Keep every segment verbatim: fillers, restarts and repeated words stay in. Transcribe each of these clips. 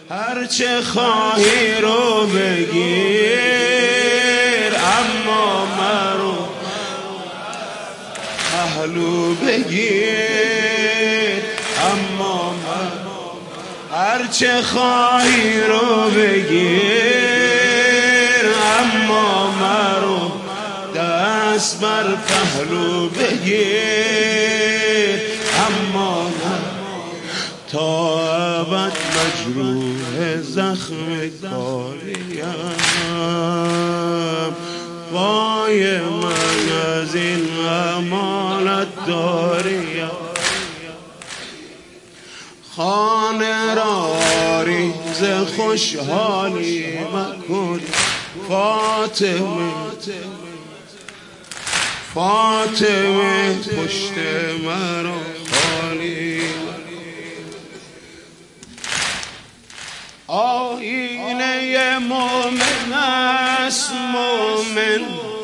هرچه خواهی رو بگیر، اما مرو پهلو بگیر، اما مرو هرچه خواهی رو بگیر، اما مرو دست بر پهلو بگیر، اما مرو تا ابد مجروح زخم کاریم. وای من از این امانت داریم، خانه را ریز خوشحالی مکن فاطمه، فاطمه پشت مرا خالی. آینه مومن است مومن،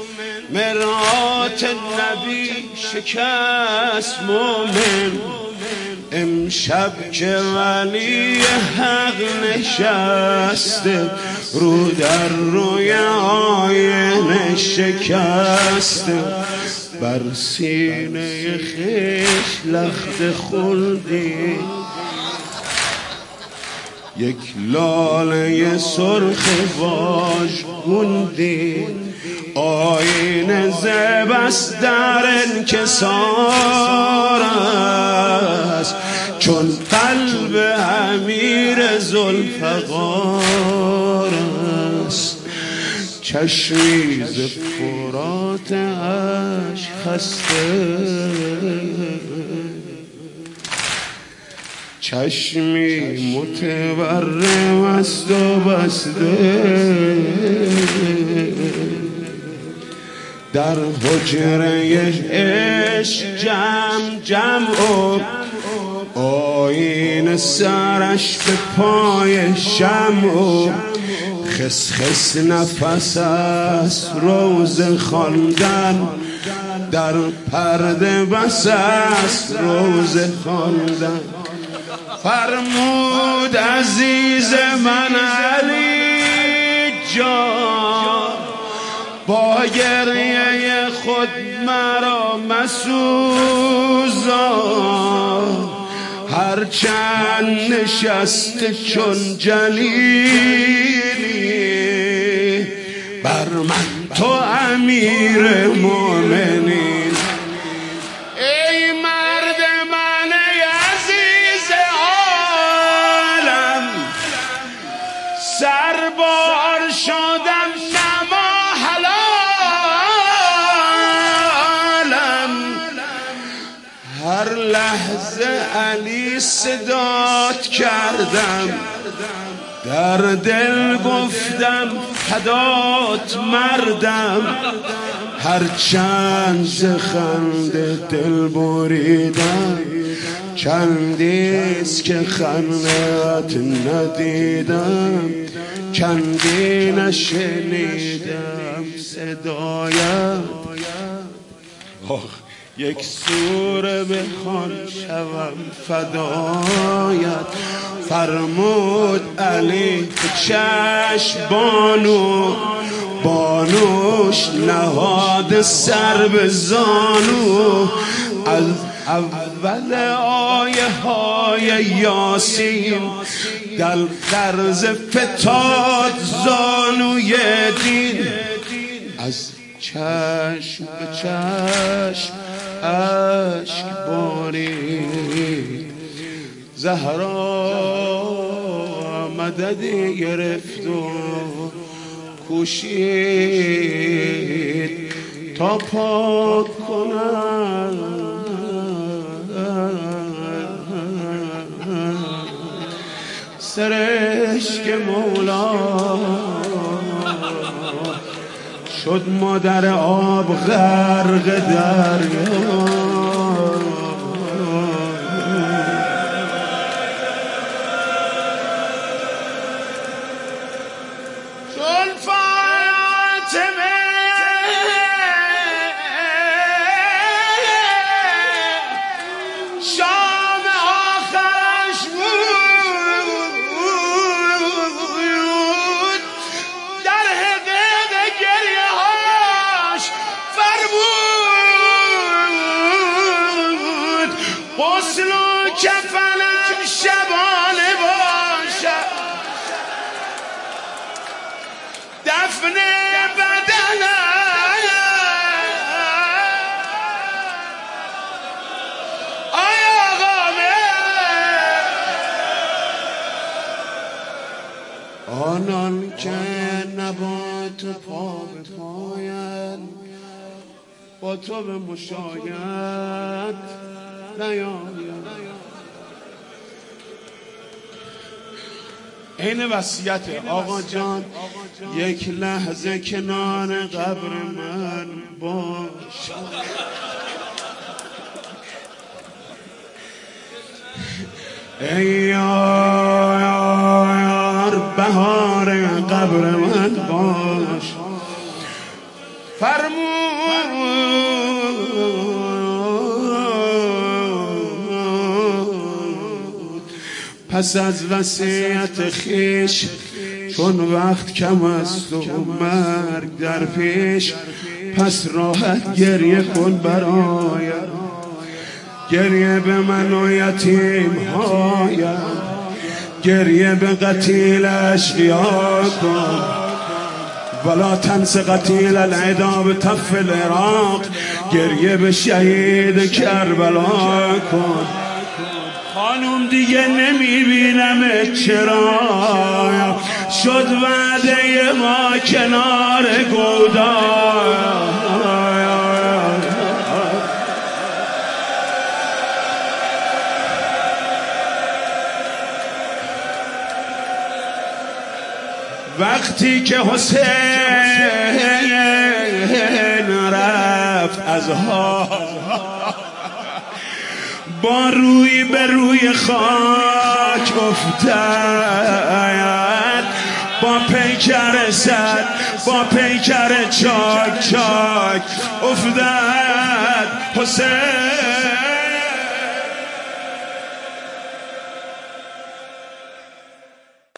مرآت نبی شکست مومن. امشب که ولی حق نشسته، رو در روی آینه شکسته، بر سینه خویش لخت خلدی یک لاله سرخ واژگوندی. آینه زبست در انکسار است، چون قلب امیر ذوالفقار است. چشمی ز فرات اشک خسته، چشمی متورم است و بسته، در حجره عشق جمع جمع و آینه سرش به پای شمع و خس خس نفس است روز خواندن، در پرده بس است روز خواندن. فرمود عزیز من علی جان، با گریه خود مرا مسوزان. هرچند نشسته چون جلیلی، بر من تو امیر مومنی. سربار شدم نما حلالم، هر لحظه علی صدات کردم، در دل گفتم فدات مردم. هر چند ز خنده دل بریدم، چندیست که خندت ندیدم، چندی نشنیدم صدایت. یک سوره بخوان شوم فدایت. فرمود علی چشم بانو، بانوش نهاد سر به زانو. از اول آیه های یاسین در درز فتاد زانوی دین. از چشم به چشم اشک بارید، زهرا مددی گرفت و کوشید تا پاک کنم سرشک مولا. شد مادر آب غرق دریا، آنان که نبات پا به پایند با تو به مشاید نیاید. این وصیت آقا جان، یک لحظه کنار قبر من باش. ای یار بهار قبر من باش. فرمود پس از وصیت خیش، چون وقت کم است و مرگ در پیش، پس راحت گریه کن برایم، گریه به من و یتیم هایم، گریه به قتیل اشقیا کن، ولا تنس قتیل العدا به تف العراق، گریه به شهید کربلا کن. خانوم دیگه نمیبینم چرا، شد وعده ما کنار گودا. وقتی که حسین رفت از ها، با روی به روی خاک افتاد، با پیکر سر با پیکر چاک چاک افتاد حسین.